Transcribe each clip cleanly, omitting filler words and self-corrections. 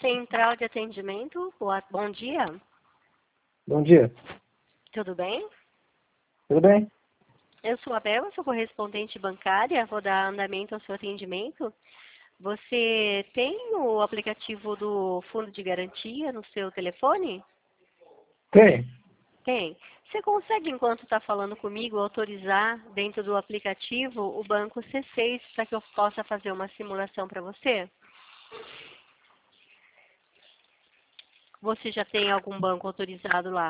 Central de Atendimento. Bom dia. Bom dia. Tudo bem? Tudo bem? Eu sou a Bela, sou correspondente bancária. Vou dar andamento ao seu atendimento. Você tem o aplicativo do Fundo de Garantia no seu telefone? Tem. Tem. Você consegue, enquanto está falando comigo, autorizar dentro do aplicativo o banco C6 para que eu possa fazer uma simulação para você? Você já tem algum banco autorizado lá?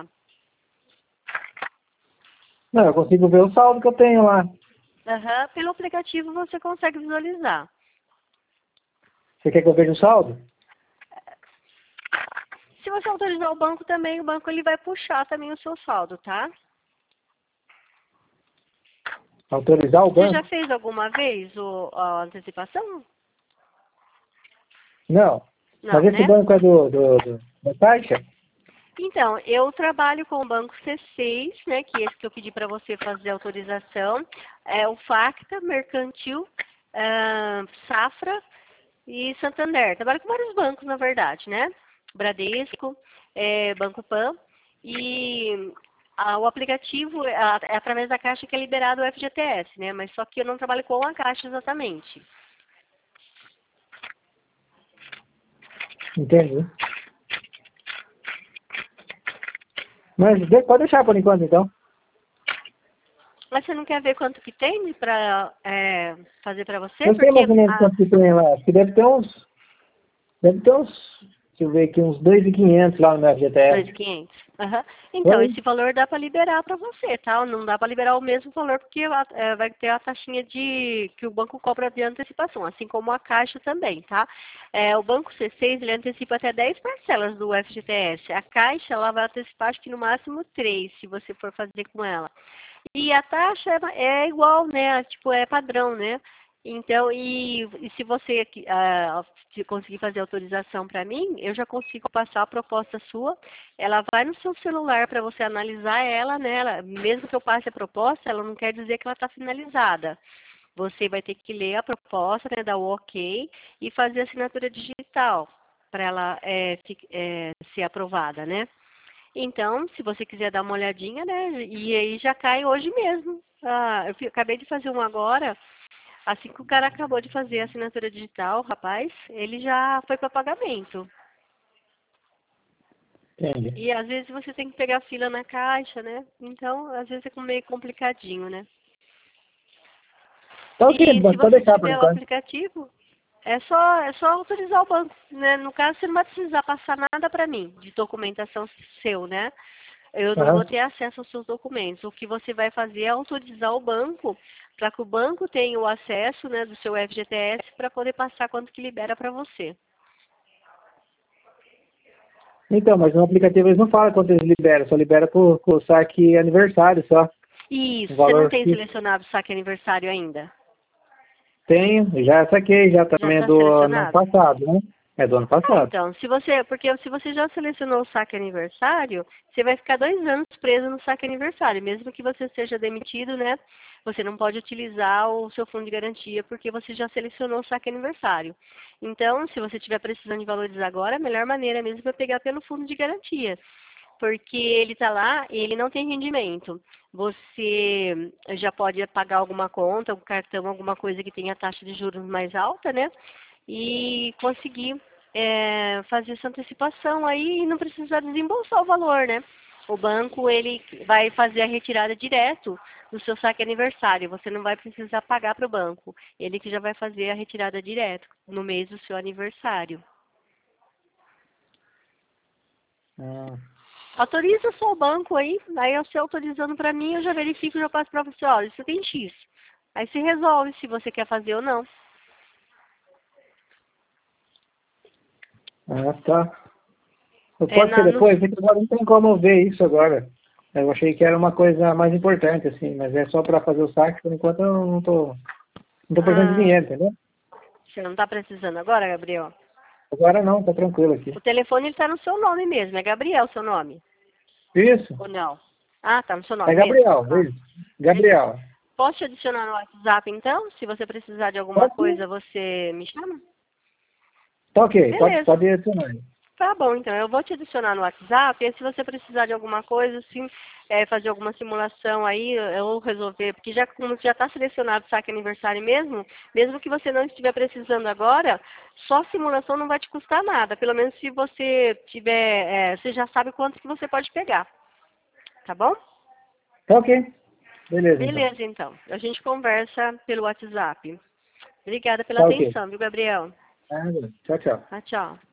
Não, eu consigo ver o saldo que eu tenho lá. Aham. Pelo aplicativo você consegue visualizar. Você quer que eu veja o saldo? Se você autorizar o banco também, o banco ele vai puxar também o seu saldo, tá? Autorizar o Você já banco? fez alguma vez a antecipação? Não. Mas Não, esse né? banco é da Caixa? Então, eu trabalho com o banco C6, né, que é esse que eu pedi para você fazer a autorização. É o Facta, Mercantil, Safra e Santander. Trabalho com vários bancos, na verdade, né? Bradesco, Banco Pan. E o aplicativo é através da Caixa que é liberado o FGTS, né? Mas só que eu não trabalho com a Caixa exatamente. Entendi. Mas pode deixar por enquanto, então. Mas você não quer ver quanto que tem para fazer para você? Eu sei Porque mais ou menos quanto que tem lá. Acho que deve ter uns... Deixa eu ver aqui, uns 2.500 lá no meu FGTS. 2.500. Aham. Então, Oi? esse valor dá para liberar para você, tá? Não dá para liberar o mesmo valor porque vai ter a taxinha que o banco cobra de antecipação, assim como a Caixa também, tá? O Banco C6, ele antecipa até 10 parcelas do FGTS. A Caixa, ela vai antecipar, acho que no máximo 3, se você for fazer com ela. E a taxa é igual, né? Tipo, é padrão, né? Então, e se você se conseguir fazer autorização para mim, eu já consigo passar a proposta sua. Ela vai no seu celular para você analisar ela, né? Mesmo que eu passe a proposta, ela não quer dizer que ela está finalizada. Você vai ter que ler a proposta, né, dar o ok e fazer a assinatura digital para ela ser aprovada, né? Então, se você quiser dar uma olhadinha, né? E aí já cai hoje mesmo. Acabei de fazer um agora. Assim que o cara acabou de fazer a assinatura digital, rapaz, ele já foi para pagamento. Entendi. E às vezes você tem que pegar fila na caixa, né? Então, às vezes é meio complicadinho, né? Então, ok, E se pode você deixar por tiver o enquanto. aplicativo, é só autorizar o banco, né? No caso, você não vai precisar passar nada para mim de documentação seu, né? Eu não vou Aham. ter acesso aos seus documentos. O que você vai fazer é autorizar o banco para que o banco tenha o acesso, né, do seu FGTS para poder passar quanto que libera para você. Então, mas no aplicativo eles não falam quanto eles liberam, só libera por saque aniversário só. Isso, Um você não valor tem fixo. selecionado o saque aniversário ainda? Tenho, já saquei, já Já também é está do ano selecionado? passado, né? É do ano passado. Então, porque se você já selecionou o saque aniversário, você vai ficar 2 anos preso no saque aniversário, mesmo que você seja demitido, né? Você não pode utilizar o seu fundo de garantia porque você já selecionou o saque aniversário. Então, se você estiver precisando de valores agora, a melhor maneira mesmo é pegar pelo fundo de garantia, porque ele está lá e ele não tem rendimento. Você já pode pagar alguma conta, um cartão, alguma coisa que tenha taxa de juros mais alta, né? E conseguir fazer essa antecipação aí e não precisar desembolsar o valor, né? O banco, ele vai fazer a retirada direto do seu saque aniversário. Você não vai precisar pagar para o banco. Ele que já vai fazer a retirada direto no mês do seu aniversário. Ah, Autoriza só o banco aí você autorizando para mim, eu já verifico e já passo para você, olha, isso tem X. Aí se resolve se você quer fazer ou não. tá. É, Pode ser depois, porque agora não tem como eu ver isso agora. Eu achei que era uma coisa mais importante, assim, mas é só para fazer o saque, por enquanto eu não tô precisando de ah, dinheiro, entendeu? você não está precisando agora, Gabriel? Agora não, tá tranquilo aqui. O telefone está no seu nome mesmo, é Gabriel seu nome? Isso, Ou não? Ah, tá no seu é nome mesmo? Gabriel, Ah, isso. beleza. Gabriel. Posso te adicionar no WhatsApp então? Se você precisar de alguma Pode ser. coisa, você me chama? Tá ok, Beleza. pode adicionar. Tá bom, então. Eu vou te adicionar no WhatsApp, e se você precisar de alguma coisa, assim, fazer alguma simulação aí, ou resolver, porque já como já está selecionado o saque aniversário mesmo que você não estiver precisando agora, só a simulação não vai te custar nada. Pelo menos se você tiver, você já sabe quanto que você pode pegar. Tá bom? Tá ok. Beleza, então. Beleza, então. A gente conversa pelo WhatsApp. Obrigada pela Tá ok. atenção, viu, Gabriel? Tchau, tchau. Tchau, tchau.